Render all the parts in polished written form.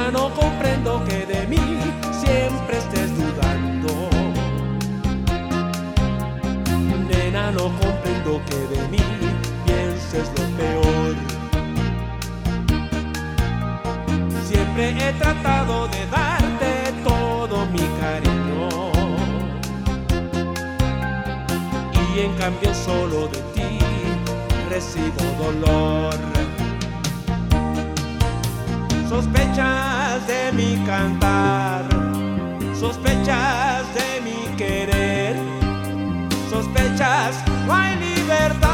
Nena, no comprendo que de mí siempre estés dudando. Nena, no comprendo que de mí pienses lo peor. Siempre he tratado de darte todo mi cariño, y en cambio solo de ti recibo dolor. Sospechas de mi cantar, sospechas de mi querer, sospechas no hay libertad.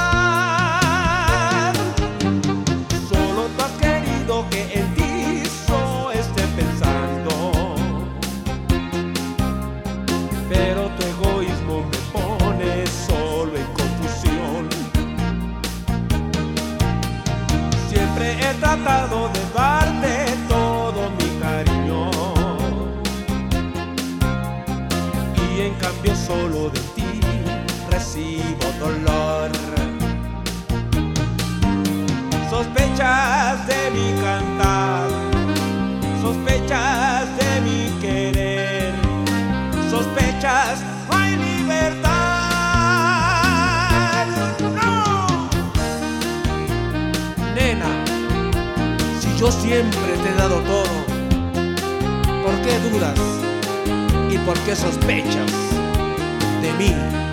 Solo tú has querido que en ti yo esté pensando, pero tu egoísmo me pone solo en confusión. Siempre he tratado de darte todo mi cariño, y en cambio solo de ti recibo dolor. Sospechas de mi cantar, sospechas de mi querer, sospechas no hay libertad. ¡No! Nena, si yo siempre te he dado todo, ¿por qué dudas y por qué sospechas de mí?